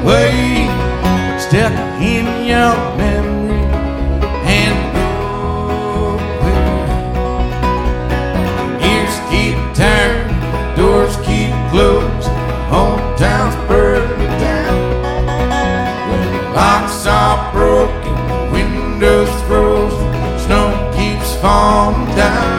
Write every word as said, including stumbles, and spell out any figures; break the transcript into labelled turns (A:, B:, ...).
A: way stuck in your memory and nowhere. Gears keep turning, doors keep closed, hometown's burning down. Locks are broken, windows frozen, snow keeps falling down.